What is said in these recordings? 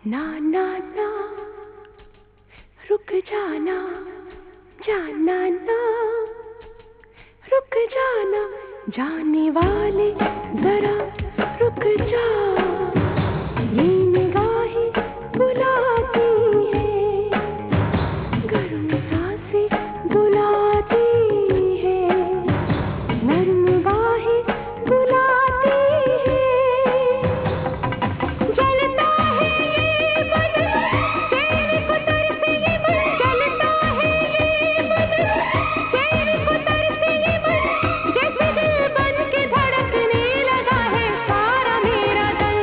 ना ना ना रुक जाना, जाना ना रुक जाना, जाने वाले जरा रुक जा। ये निगाहें बुलाती हैं, गर्म सांसें बुलाती हैं, नर्म बाहें बुलाती हैं। जलता है ये मन, तेरे को तरसे ये मन, जलता है ये मन, तेरे को तरसे ये मन, जैसे दिल बन के धड़कने लगा है सारा मेरा तन।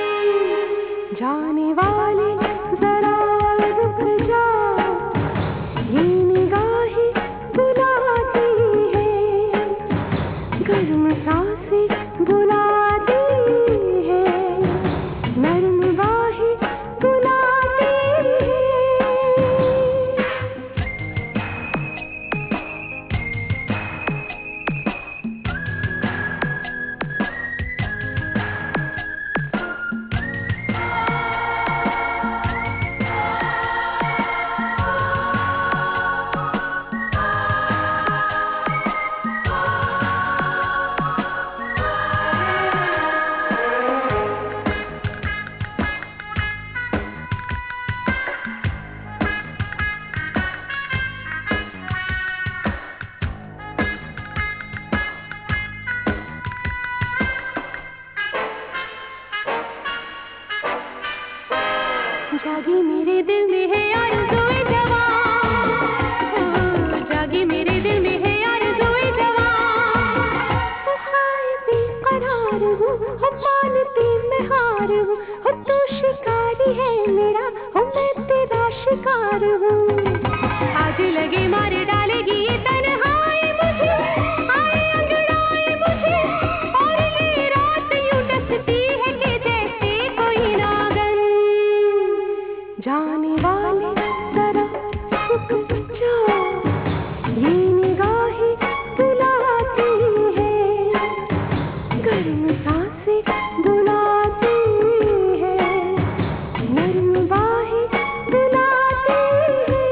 जाने वाले जरा रुक जा, ये निगाहें बुलाती हैं, गर्म सांसें बुलाती हैं, नर्म बाहें बुलाती हैं। जागी मेरे दिल में है आरज़ूए जवां, जागी मेरे दिल में है आरज़ूए जवां। हो खाए बेकरार हूँ, हो मानती मैं हार हूँ, हो तू शिकारी है मेरा, हो मैं तेरा शिकार हूँ। आज लगे मार डालेगी ये तन्हाई मुझे, आए अंगड़ाए मुझे, और ये रात यूं डसती है कि जैसे कोई नागन। जाने वाले जरा रुक जा, ये निगाहें बुलाती हैं, गर्म सांसें बुलाती हैं, नर्म बाहें बुलाती हैं।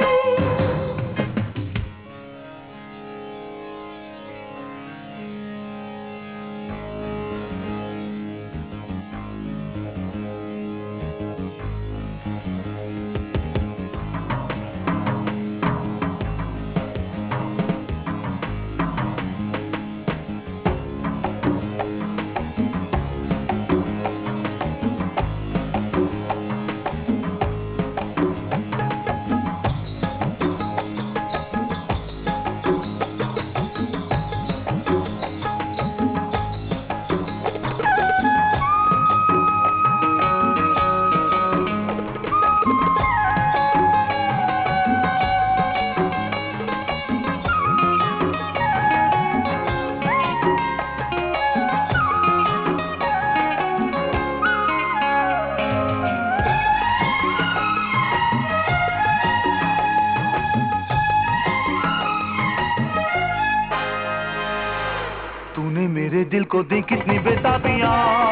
तूने मेरे दिल को दी कितनी बेताबियां,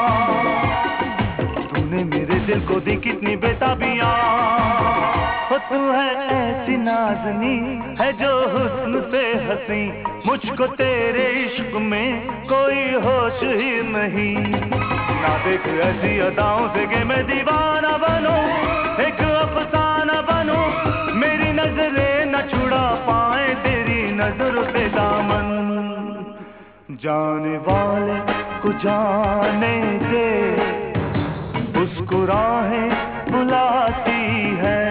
तूने मेरे दिल को दी कितनी बेताबियां। हो तू है ऐसी नाज़नी, है जो हुस्न से हंसी, मुझको तेरे इश्क में कोई होश ही नहीं। ना देख ऐसी अदाओं से कि मैं दीवाना बनूं, एक अफसाना बनूं, मेरी नजरें न छुड़ा पाए तेरी नजर से दामन। जाने वाले को जाने दे, मुस्कुराहटें बुलाती है,